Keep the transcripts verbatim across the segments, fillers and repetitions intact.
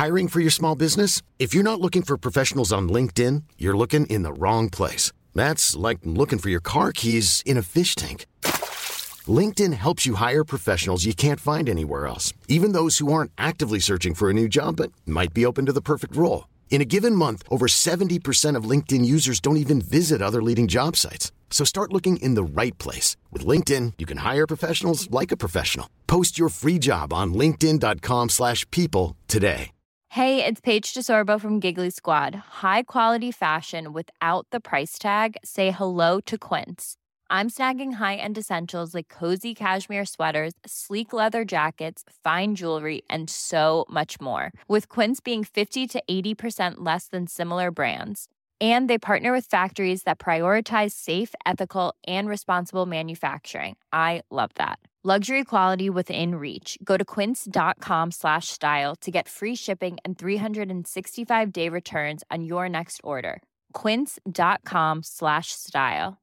Hiring for your small business? If you're not looking for professionals on LinkedIn, you're looking in the wrong place. That's like looking for your car keys in a fish tank. LinkedIn helps you hire professionals you can't find anywhere else, even those who aren't actively searching for a new job but might be open to the perfect role. In a given month, over seventy percent of LinkedIn users don't even visit other leading job sites. So start looking in the right place. With LinkedIn, you can hire professionals like a professional. Post your free job on linkedin.com slash people today. Hey, it's Paige DeSorbo from Giggly Squad. High quality fashion without the price tag. Say hello to Quince. I'm snagging high-end essentials like cozy cashmere sweaters, sleek leather jackets, fine jewelry, and so much more. With Quince being fifty to eighty percent less than similar brands. And they partner with factories that prioritize safe, ethical, and responsible manufacturing. I love that. Luxury quality within reach. Go to quince.com slash style to get free shipping and three sixty-five day returns on your next order. Quince.com slash style.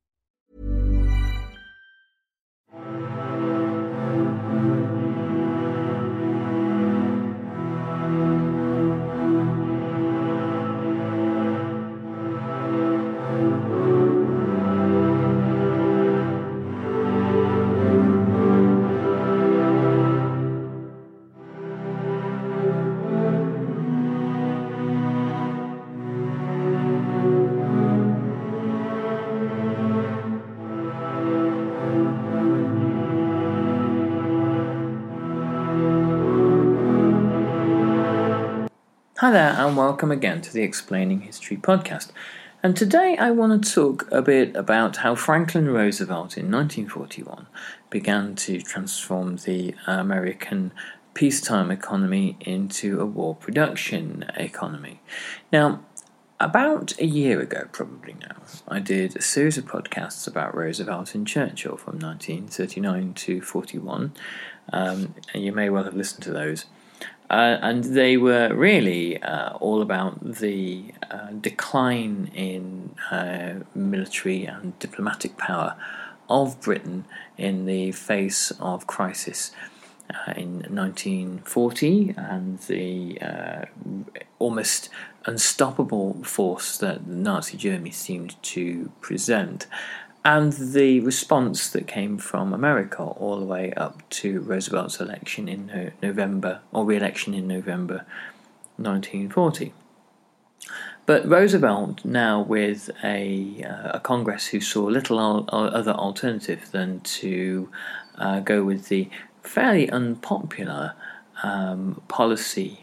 Hi there, and welcome again to the Explaining History podcast. And today I want to talk a bit about how Franklin Roosevelt in nineteen forty-one began to transform the American peacetime economy into a war production economy. Now, about a year ago, probably now, I did a series of podcasts about Roosevelt and Churchill from nineteen thirty-nine to forty-one, um, and you may well have listened to those. Uh, and they were really uh, all about the uh, decline in uh, military and diplomatic power of Britain in the face of crisis uh, in nineteen forty and the uh, almost unstoppable force that the Nazi Germany seemed to present, and the response that came from America all the way up to Roosevelt's election in no- November, or re-election in November nineteen forty. But Roosevelt, now with a, uh, a Congress who saw little al- other alternative than to uh, go with the fairly unpopular um, policy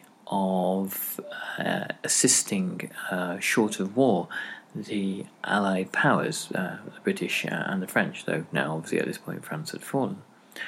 of uh, assisting, uh, short of war, the Allied powers, uh, the British uh, and the French, though now obviously at this point France had fallen,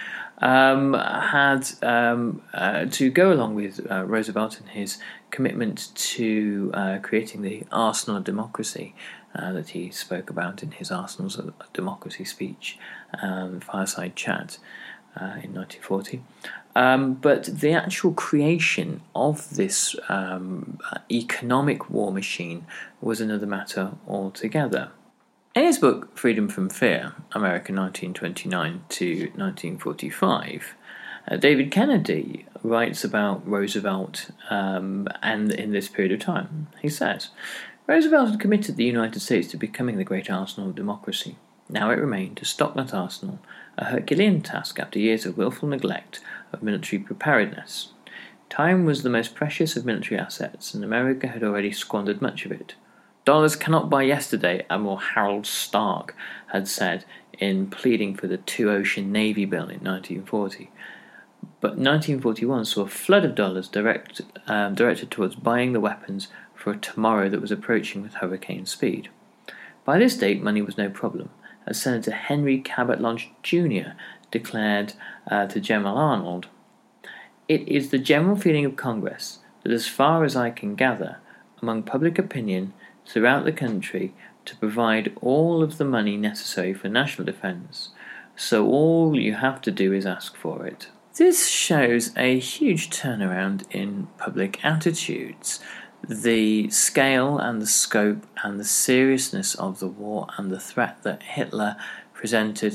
um, had um, uh, to go along with uh, Roosevelt and his commitment to uh, creating the arsenal of democracy uh, that he spoke about in his Arsenals of Democracy speech, um, fireside chat uh, in nineteen forty. Um, but the actual creation of this um, economic war machine was another matter altogether. In his book Freedom from Fear, America nineteen twenty-nine to nineteen forty-five, uh, David Kennedy writes about Roosevelt um, and in this period of time. He says, Roosevelt had committed the United States to becoming the great arsenal of democracy. Now it remained to stock that arsenal, a Herculean task after years of willful neglect of military preparedness. Time was the most precious of military assets, and America had already squandered much of it. Dollars cannot buy yesterday, Admiral Harold Stark had said in pleading for the Two-Ocean Navy Bill in nineteen forty. But nineteen forty-one saw a flood of dollars direct, um, directed towards buying the weapons for a tomorrow that was approaching with hurricane speed. By this date, money was no problem, as Senator Henry Cabot Lodge Junior declared uh, to General Arnold, "It is the general feeling of Congress that, as far as I can gather, among public opinion throughout the country, to provide all of the money necessary for national defence, so all you have to do is ask for it." This shows a huge turnaround in public attitudes. The scale and the scope and the seriousness of the war and the threat that Hitler presented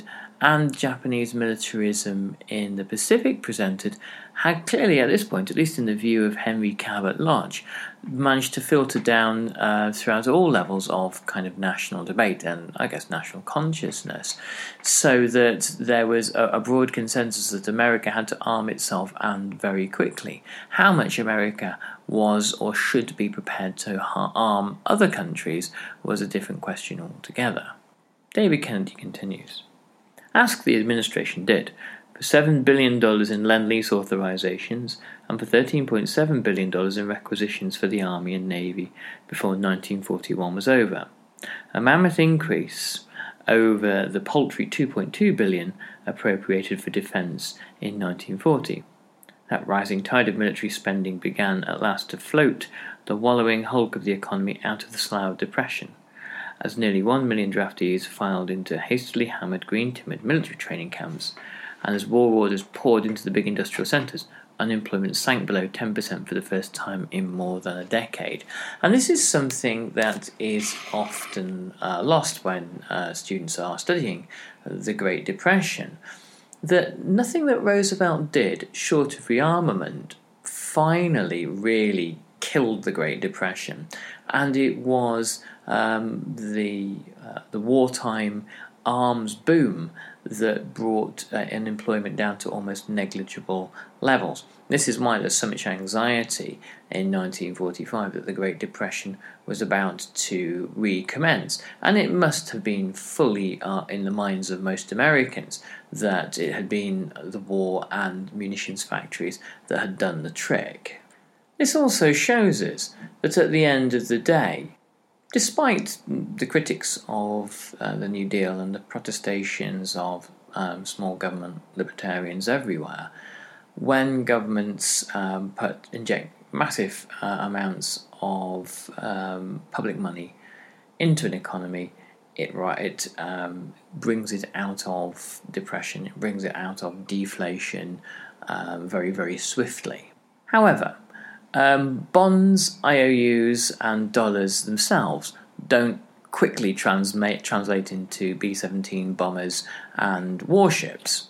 and Japanese militarism in the Pacific presented had clearly, at this point, at least in the view of Henry Cabot Lodge, managed to filter down uh, throughout all levels of kind of national debate and, I guess, national consciousness, so that there was a, a broad consensus that America had to arm itself, and very quickly. How much America was or should be prepared to ha- arm other countries was a different question altogether. David Kennedy continues. Ask the administration did, for seven billion dollars in Lend-Lease authorizations and for thirteen point seven billion dollars in requisitions for the Army and Navy before nineteen forty-one was over. A mammoth increase over the paltry two point two billion dollars appropriated for defense in nineteen forty. That rising tide of military spending began at last to float the wallowing hulk of the economy out of the Slough Depression, as nearly one million draftees filed into hastily hammered green-timbered military training camps, and as war orders poured into the big industrial centres, unemployment sank below ten percent for the first time in more than a decade. And this is something that is often uh, lost when uh, students are studying the Great Depression, that nothing that Roosevelt did, short of rearmament, finally really killed the Great Depression, and it was um, the uh, the wartime arms boom that brought uh, unemployment down to almost negligible levels. This is why there's so much anxiety in nineteen forty-five that the Great Depression was about to recommence, and it must have been fully uh, in the minds of most Americans that it had been the war and munitions factories that had done the trick. This also shows us that at the end of the day, despite the critics of uh, the New Deal and the protestations of um, small government libertarians everywhere, when governments um, put inject massive uh, amounts of um, public money into an economy, it it um, brings it out of depression, it brings it out of deflation um, very, very swiftly. However, Um, bonds, I O Us, and dollars themselves don't quickly transmate, translate into B seventeen bombers and warships.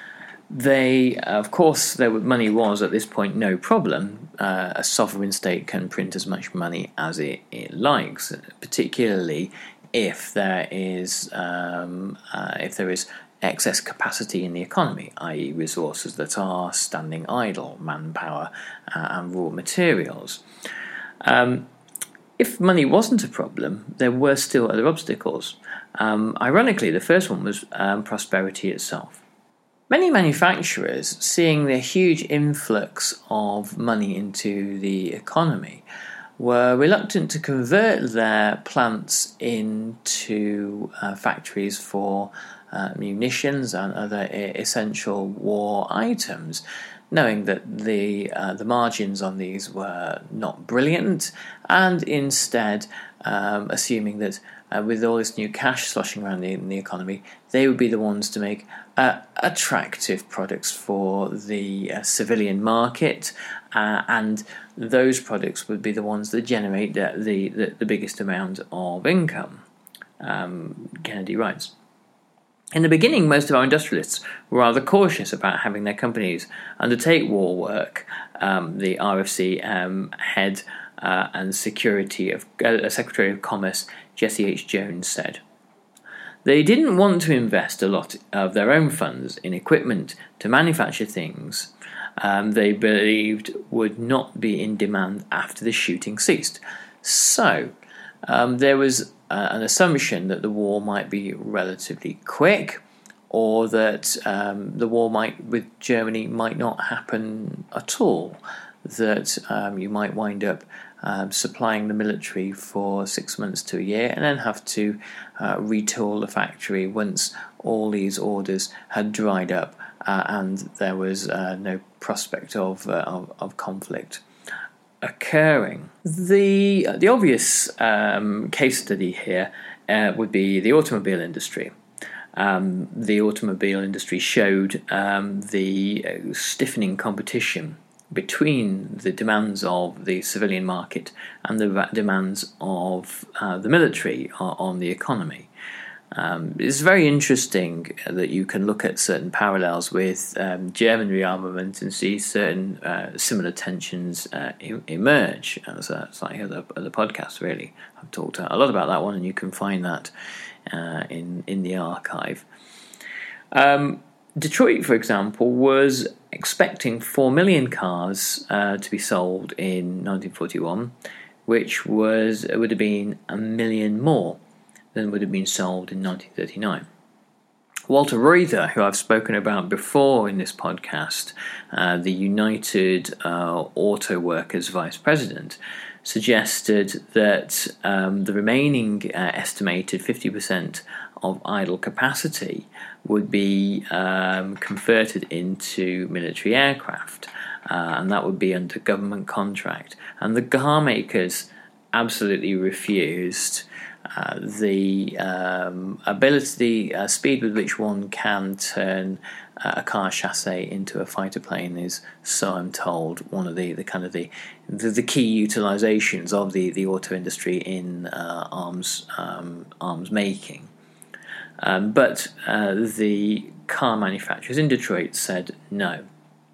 They, of course, their money was at this point no problem. Uh, a sovereign state can print as much money as it, it likes, particularly if there is um, uh, if there is excess capacity in the economy, that is resources that are standing idle, manpower uh, and raw materials. Um, if money wasn't a problem, there were still other obstacles. Um, ironically, the first one was um, prosperity itself. Many manufacturers, seeing the huge influx of money into the economy, were reluctant to convert their plants into uh, factories for Uh, munitions and other essential war items, knowing that the uh, the margins on these were not brilliant, and instead um, assuming that uh, with all this new cash sloshing around the, in the economy, they would be the ones to make uh, attractive products for the uh, civilian market, uh, and those products would be the ones that generate the the, the, the biggest amount of income. Um, Kennedy writes. In the beginning, most of our industrialists were rather cautious about having their companies undertake war work. Um, the R F C um, head uh, and security of uh, Secretary of Commerce Jesse H. Jones said, "They didn't want to invest a lot of their own funds in equipment to manufacture things um, they believed would not be in demand after the shooting ceased." So um, there was Uh, an assumption that the war might be relatively quick, or that um, the war might with Germany might not happen at all, that um, you might wind up um, supplying the military for six months to a year and then have to uh, retool the factory once all these orders had dried up uh, and there was uh, no prospect of, uh, of, of conflict occurring. The the obvious um, case study here uh, would be the automobile industry. Um, the automobile industry showed um, the uh, stiffening competition between the demands of the civilian market and the demands of uh, the military on the economy. Um, it's very interesting that you can look at certain parallels with um, German rearmament and see certain uh, similar tensions uh, e- emerge. As a, it's like other, other podcasts, really. I've talked a lot about that one, and you can find that uh, in, in the archive. Um, Detroit, for example, was expecting four million cars uh, to be sold in nineteen forty-one, which was would have been a million more than would have been sold in nineteen thirty-nine. Walter Reuther, who I've spoken about before in this podcast, uh, the United uh, Auto Workers Vice President, suggested that um, the remaining uh, estimated fifty percent of idle capacity would be um, converted into military aircraft, uh, and that would be under government contract. And the car makers absolutely refused. Uh, the um, ability, the uh, speed with which one can turn uh, a car chassis into a fighter plane is, so I'm told, one of the, the kind of the the, the key utilizations of the, the auto industry in uh, arms um, arms making. Um, but uh, the car manufacturers in Detroit said no.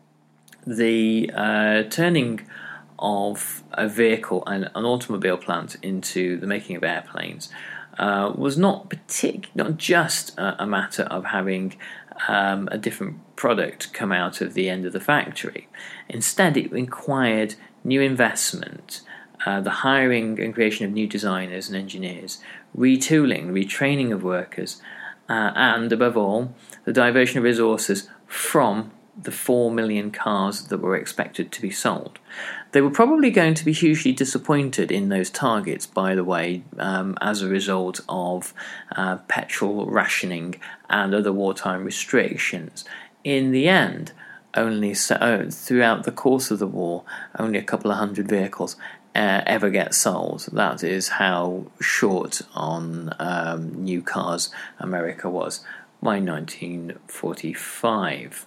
The uh, turning of a vehicle and an automobile plant into the making of airplanes uh, was not partic- not just a, a matter of having um, a different product come out of the end of the factory. Instead, it required new investment, uh, the hiring and creation of new designers and engineers, retooling, retraining of workers, uh, and above all, the diversion of resources from the four million cars that were expected to be sold. They were probably going to be hugely disappointed in those targets, by the way, um, as a result of uh, petrol rationing and other wartime restrictions. In the end, only so, oh, throughout the course of the war, only a couple of hundred vehicles uh, ever get sold. That is how short on um, new cars America was by nineteen forty-five.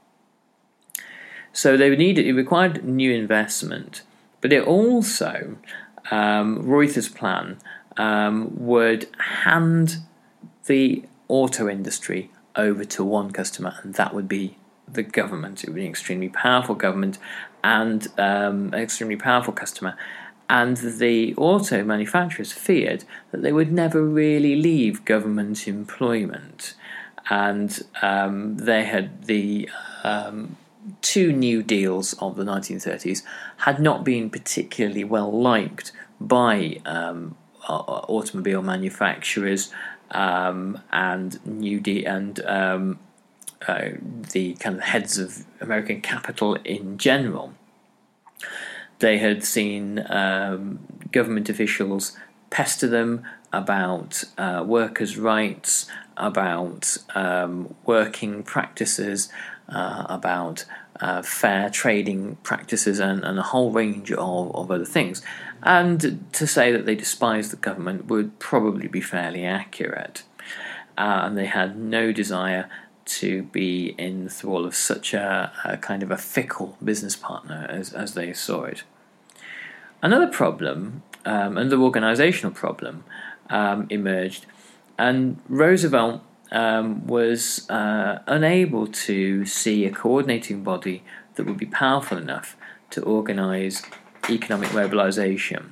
So they needed, it required new investment, but it also, um, Reuther's plan um, would hand the auto industry over to one customer, and that would be the government. It would be an extremely powerful government and um, an extremely powerful customer. And the auto manufacturers feared that they would never really leave government employment. And um, they had the um, two new deals of the nineteen thirties had not been particularly well liked by um, automobile manufacturers um, and new de- and um, uh, the kind of heads of American capital in general. They had seen um, government officials pester them about uh, workers' rights, about um, working practices, uh, about uh, fair trading practices, and, and a whole range of, of other things. And to say that they despised the government would probably be fairly accurate. Uh, and they had no desire to be in the thrall of such a, a kind of a fickle business partner as, as they saw it. Another problem, um, another organisational problem, um, emerged, and Roosevelt um, was uh, unable to see a coordinating body that would be powerful enough to organise economic mobilisation,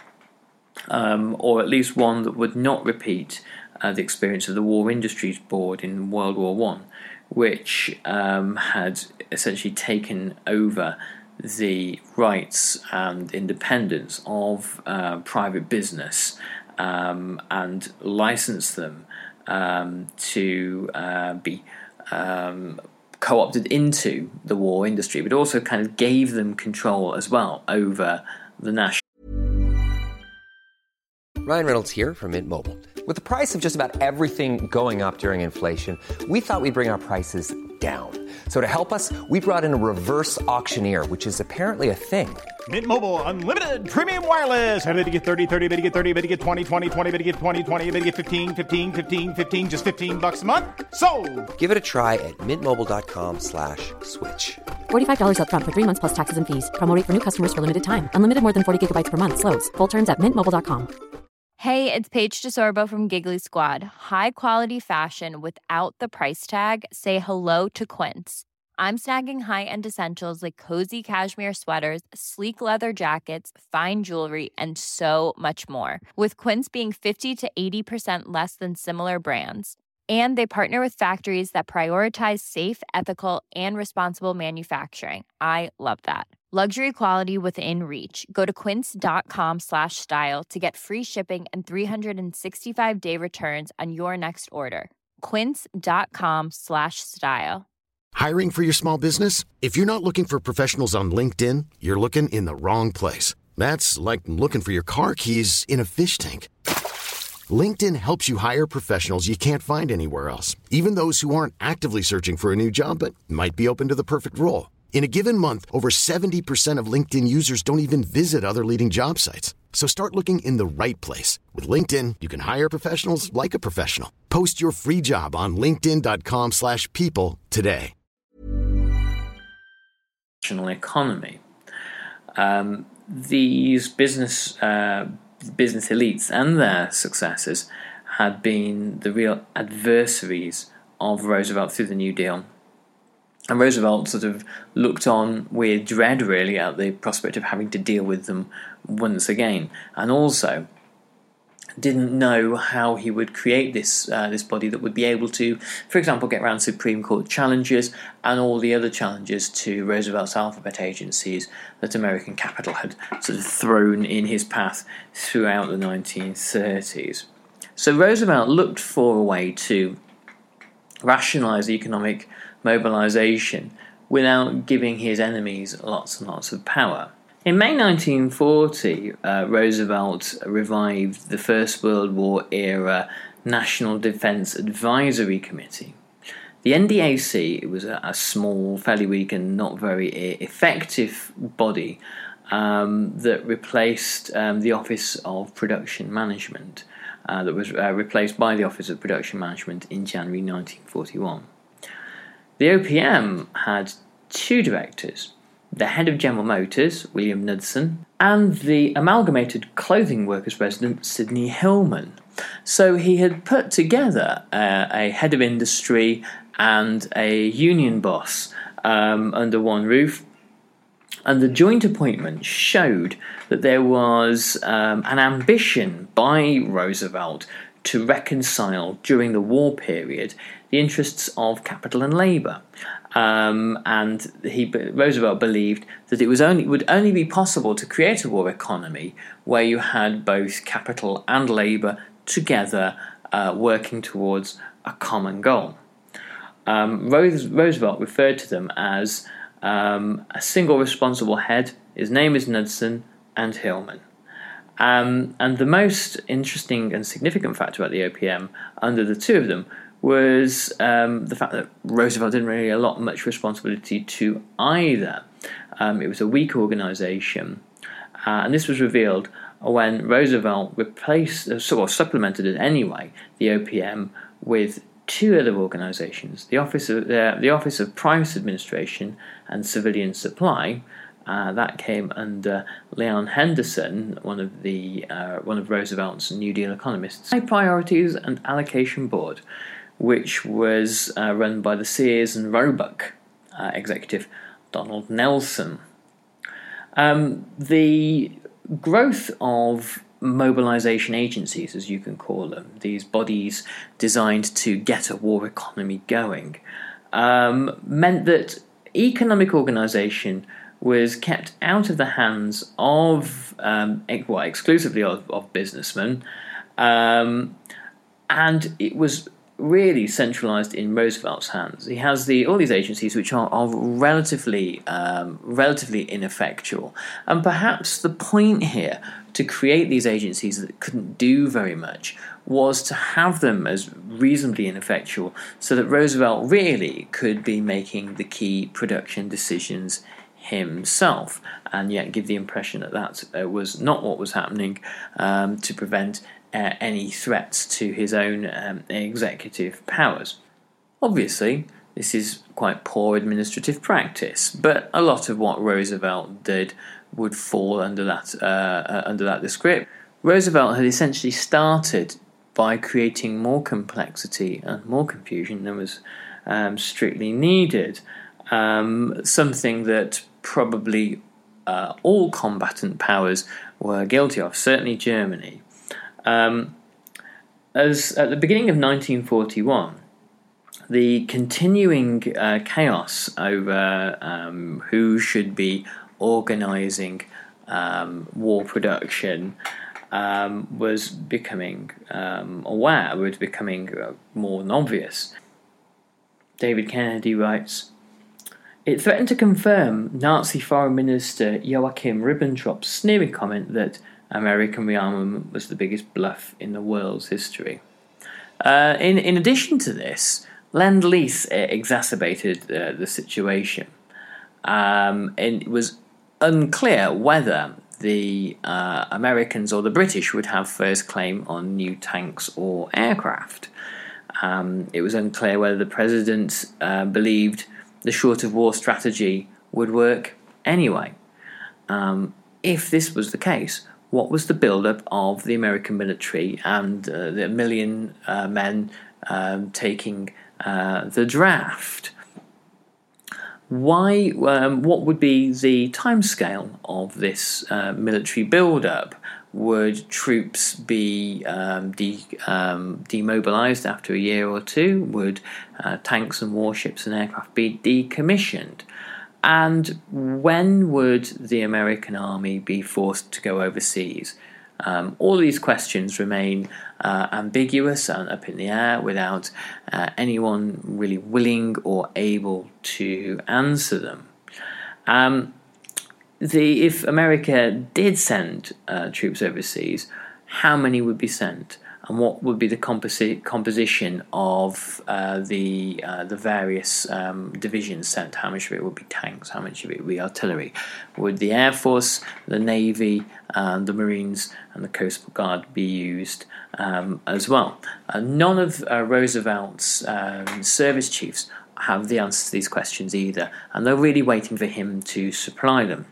um, or at least one that would not repeat uh, the experience of the War Industries Board in World War One, which um, had essentially taken over the rights and independence of uh, private business um, and licensed them um, to uh, be um, co-opted into the war industry, but also kind of gave them control as well over the national. Ryan Reynolds here from Mint Mobile. With the price of just about everything going up during inflation, we thought we'd bring our prices down. So to help us, we brought in a reverse auctioneer, which is apparently a thing. Mint Mobile Unlimited Premium Wireless. How to get thirty, thirty, how to get thirty, how to get twenty, twenty, twenty, how to get twenty, twenty, how to get fifteen, fifteen, fifteen, fifteen, just fifteen bucks a month? Sold! Give it a try at mintmobile.com slash switch. forty-five dollars up front for three months plus taxes and fees. Promo rate for new customers for limited time. Unlimited more than forty gigabytes per month slows. Full terms at mint mobile dot com. Hey, it's Paige DeSorbo from Giggly Squad. High quality fashion without the price tag. Say hello to Quince. I'm snagging high-end essentials like cozy cashmere sweaters, sleek leather jackets, fine jewelry, and so much more. With Quince being fifty to eighty percent less than similar brands. And they partner with factories that prioritize safe, ethical, and responsible manufacturing. I love that. Luxury quality within reach. Go to quince.com slash style to get free shipping and three sixty-five day returns on your next order. Quince.com slash style. Hiring for your small business? If you're not looking for professionals on LinkedIn, you're looking in the wrong place. That's like looking for your car keys in a fish tank. LinkedIn helps you hire professionals you can't find anywhere else, even those who aren't actively searching for a new job but might be open to the perfect role. In a given month, over seventy percent of LinkedIn users don't even visit other leading job sites. So start looking in the right place. With LinkedIn, you can hire professionals like a professional. Post your free job on linkedin.com slash people today. Economy. Um, these business uh, business elites and their successors had been the real adversaries of Roosevelt through the New Deal. And Roosevelt sort of looked on with dread, really, at the prospect of having to deal with them once again, and also didn't know how he would create this uh, this body that would be able to, for example, get around Supreme Court challenges and all the other challenges to Roosevelt's alphabet agencies that American capital had sort of thrown in his path throughout the nineteen thirties. So Roosevelt looked for a way to rationalise economic mobilisation without giving his enemies lots and lots of power. In May nineteen forty, uh, Roosevelt revived the First World War era National Defence Advisory Committee. The N D A C, it was a, a small, fairly weak and not very effective body um, that replaced um, the Office of Production Management, uh, that was uh, replaced by the Office of Production Management in January nineteen forty-one. The O P M had two directors, the head of General Motors, William Knudsen, and the Amalgamated Clothing Workers President, Sidney Hillman. So he had put together uh, a head of industry and a union boss um, under one roof, and the joint appointment showed that there was um, an ambition by Roosevelt to reconcile, during the war period, the interests of capital and labour. Um, and he, Roosevelt believed that it was only would only be possible to create a war economy where you had both capital and labour together uh, working towards a common goal. Um, Rose, Roosevelt referred to them as um, a single responsible head. His name is Knudsen and Hillman. Um, and the most interesting and significant factor about the O P M under the two of them was um, the fact that Roosevelt didn't really allot much responsibility to either. Um, it was a weak organisation, uh, and this was revealed when Roosevelt replaced, uh, sort of supplemented it anyway, the O P M with two other organisations, the Office of uh, the Office of Price Administration and Civilian Supply. Uh, that came under Leon Henderson, one of the uh, one of Roosevelt's New Deal economists. High Priorities and Allocation Board, which was uh, run by the Sears and Roebuck uh, executive Donald Nelson. Um, the growth of mobilisation agencies, as you can call them, these bodies designed to get a war economy going, um, meant that economic organisation was kept out of the hands of, um, well, exclusively of, of businessmen, um, and it was really centralised in Roosevelt's hands. He has the all these agencies which are, are relatively um, relatively ineffectual, and perhaps the point here to create these agencies that couldn't do very much was to have them as reasonably ineffectual, so that Roosevelt really could be making the key production decisions himself, and yet give the impression that that uh, was not what was happening, um, to prevent uh, any threats to his own um, executive powers. Obviously, this is quite poor administrative practice, but a lot of what Roosevelt did would fall under that uh, uh, under that description. Roosevelt had essentially started by creating more complexity and more confusion than was um, strictly needed, um, something that probably uh, all combatant powers were guilty of, certainly Germany. Um, as at the beginning of nineteen forty-one, the continuing uh, chaos over um, who should be organising um, war production um, was becoming um, aware, was becoming uh, more than obvious. David Kennedy writes, "It threatened to confirm Nazi Foreign Minister Joachim Ribbentrop's sneering comment that American rearmament was the biggest bluff in the world's history." Uh, in, in addition to this, Lend-Lease exacerbated uh, the situation. Um, and it was unclear whether the uh, Americans or the British would have first claim on new tanks or aircraft. Um, it was unclear whether the president uh, believed the short of war strategy would work anyway. Um, if this was the case, what was the build-up of the American military and uh, the million uh, men um, taking uh, the draft? Why? Um, what would be the timescale of this uh, military build-up? Would troops be um, de- um, demobilised after a year or two? Would uh, tanks and warships and aircraft be decommissioned? And when would the American army be forced to go overseas? Um, all these questions remain uh, ambiguous and up in the air without uh, anyone really willing or able to answer them. Um, the if America did send uh, troops overseas, how many would be sent? And what would be the composi- composition of uh, the uh, the various um, divisions sent? How much of it would be tanks? How much of it would be artillery? Would the Air Force, the Navy, uh, the Marines, and the Coast Guard be used um, as well? Uh, none of uh, Roosevelt's um, service chiefs have the answer to these questions either, and they're really waiting for him to supply them.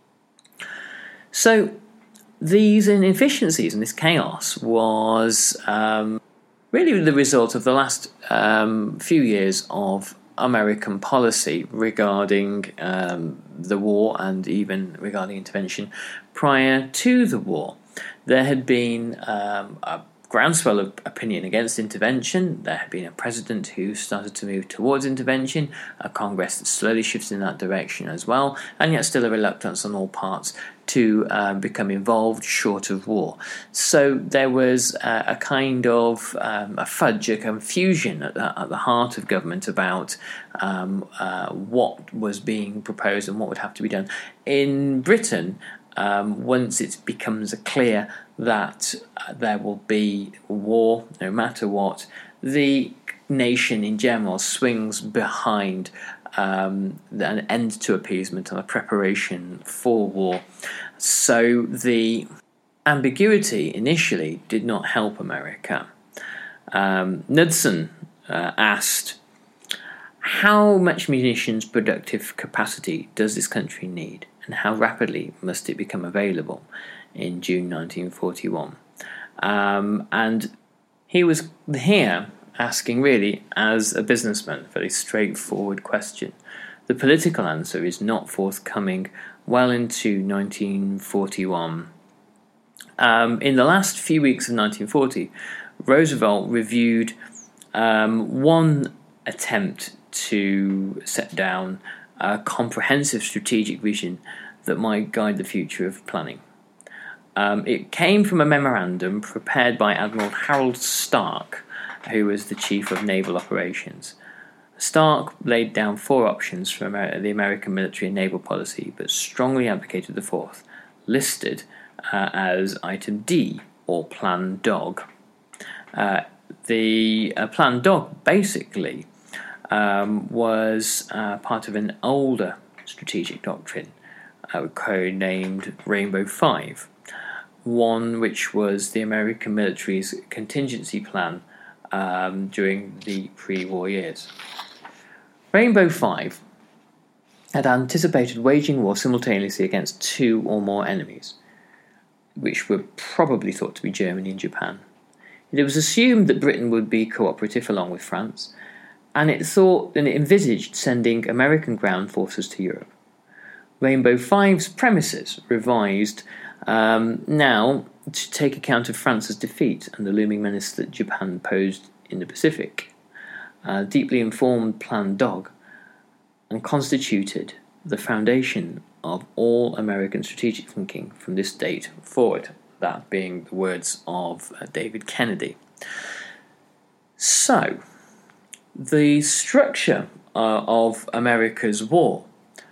So these inefficiencies and this chaos was um, really the result of the last um, few years of American policy regarding um, the war and even regarding intervention prior to the war. There had been um, a groundswell of opinion against intervention. There had been a president who started to move towards intervention, a Congress that slowly shifted in that direction as well, and yet still a reluctance on all parts to uh, become involved short of war. So there was uh, a kind of um, a fudge, a confusion at the, at the heart of government about um, uh, what was being proposed and what would have to be done. In Britain, um, once it becomes clear that uh, there will be war, no matter what, the nation in general swings behind um, an end to appeasement and a preparation for war. So the ambiguity initially did not help America. Um, Knudsen uh, asked, how much munitions productive capacity does this country need, and how rapidly must it become available in June nineteen forty-one? Um, and he was here asking really as a businessman a very straightforward question. The political answer is not forthcoming well into nineteen forty-one. Um, in the last few weeks of nineteen forty, Roosevelt reviewed um, one attempt to set down a comprehensive strategic vision that might guide the future of planning. Um, it came from a memorandum prepared by Admiral Harold Stark, who was the chief of naval operations. Stark laid down four options for Amer- the American military and naval policy, but strongly advocated the fourth, listed uh, as Item D, or Plan Dog. Uh, the uh, Plan Dog basically um, was uh, part of an older strategic doctrine, uh, codenamed Rainbow Five, one which was the American military's contingency plan um, during the pre-war years. Rainbow Five had anticipated waging war simultaneously against two or more enemies. which were probably thought to be Germany and Japan. It was assumed that Britain would be cooperative along with France, and it thought and it envisaged sending American ground forces to Europe. Rainbow Five's premises revised um, now to take account of France's defeat and the looming menace that Japan posed in the Pacific. A deeply informed Plan Dog, and constituted the foundation of all American strategic thinking from this date forward, that being the words of uh, David Kennedy. So, the structure uh, of America's war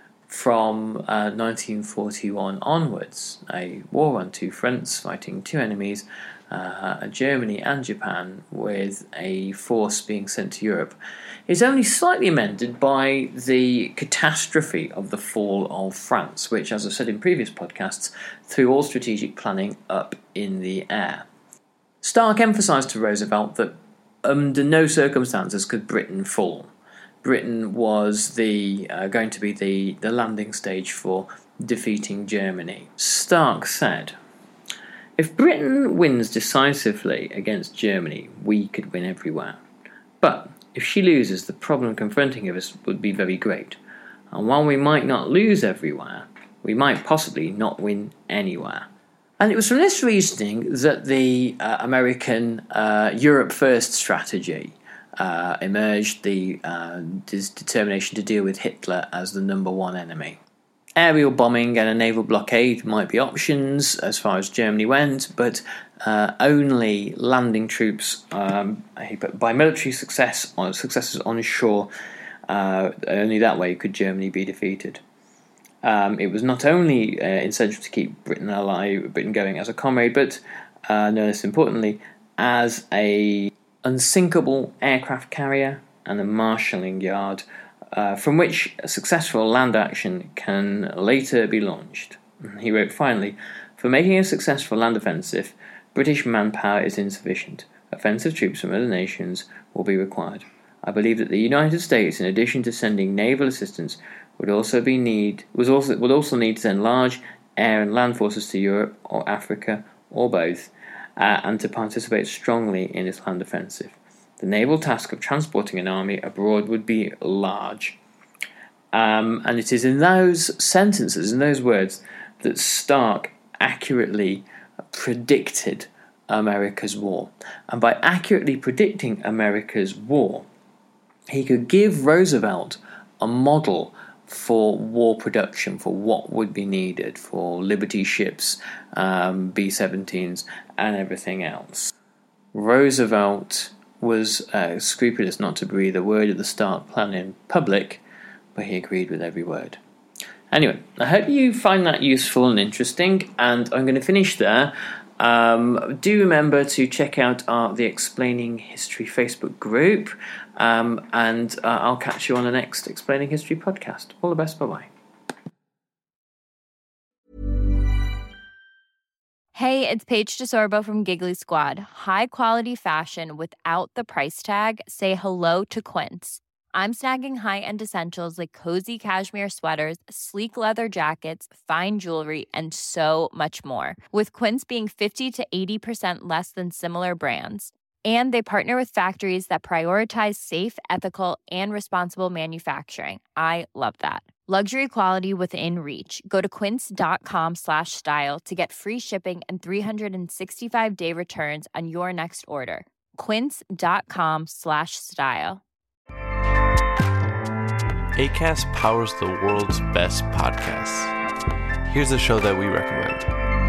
from uh, nineteen forty-one onwards, a war on two fronts fighting two enemies, uh, Germany and Japan, with a force being sent to Europe, is only slightly amended by the catastrophe of the fall of France, which, as I've said in previous podcasts, threw all strategic planning up in the air. Stark emphasised to Roosevelt that under no circumstances could Britain fall. Britain was the uh, going to be the, the landing stage for defeating Germany. Stark said, "If Britain wins decisively against Germany, we could win everywhere. But if she loses, the problem confronting us would be very great. And while we might not lose everywhere, we might possibly not win anywhere." And it was from this reasoning that the uh, American uh, Europe First strategy uh, emerged, the uh, this determination to deal with Hitler as the number one enemy. Aerial bombing and a naval blockade might be options as far as Germany went, but uh, only landing troops um, by military success on successes on shore. Uh, only that way could Germany be defeated. Um, it was not only uh, essential to keep Britain alive, Britain going as a comrade, but uh, no less importantly, as a unsinkable aircraft carrier and a marshalling yard, uh, from which a successful land action can later be launched. He wrote, finally, "For making a successful land offensive, British manpower is insufficient. Offensive troops from other nations will be required. I believe that the United States, in addition to sending naval assistance, would also be need was also would also need to send large air and land forces to Europe or Africa or both, uh, and to participate strongly in this land offensive. The naval task of transporting an army abroad would be large." Um, and it is in those sentences, in those words, that Stark accurately predicted America's war. And by accurately predicting America's war, he could give Roosevelt a model for war production, for what would be needed for Liberty ships, um, B seventeens, and everything else. Roosevelt was uh, scrupulous not to breathe a word of the Stark plan in public, but he agreed with every word. Anyway, I hope you find that useful and interesting, and I'm going to finish there. Um, do remember to check out our The Explaining History Facebook group, um, and uh, I'll catch you on the next Explaining History podcast. All the best, bye-bye. Hey, it's Paige DeSorbo from Giggly Squad. High quality fashion without the price tag. Say hello to Quince. I'm snagging high-end essentials like cozy cashmere sweaters, sleek leather jackets, fine jewelry, and so much more. With Quince being fifty to eighty percent less than similar brands. And they partner with factories that prioritize safe, ethical, and responsible manufacturing. I love that. Luxury quality within reach. Go to quince.com slash style to get free shipping and three sixty-five day returns on your next order. Quince.com slash style. Acast powers the world's best podcasts. Here's a show that we recommend.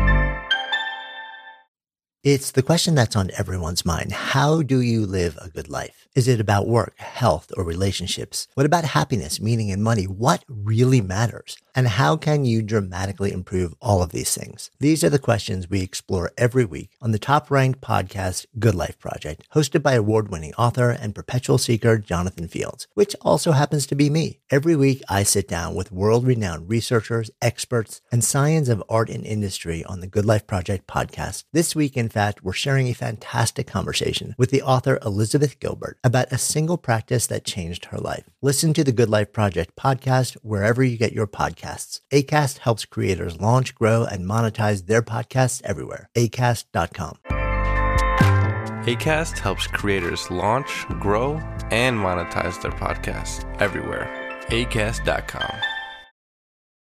It's the question that's on everyone's mind. How do you live a good life? Is it about work, health, or relationships? What about happiness, meaning, and money? What really matters? And how can you dramatically improve all of these things? These are the questions we explore every week on the top-ranked podcast, Good Life Project, hosted by award-winning author and perpetual seeker Jonathan Fields, which also happens to be me. Every week, I sit down with world-renowned researchers, experts, and science of art and industry on the Good Life Project podcast. This week, in fact, we're sharing a fantastic conversation with the author Elizabeth Gilbert about a single practice that changed her life. Listen to the Good Life Project podcast wherever you get your podcasts, podcasts. Acast helps creators launch, grow, and monetize their podcasts everywhere. acast dot com. Acast helps creators launch, grow, and monetize their podcasts everywhere. acast dot com.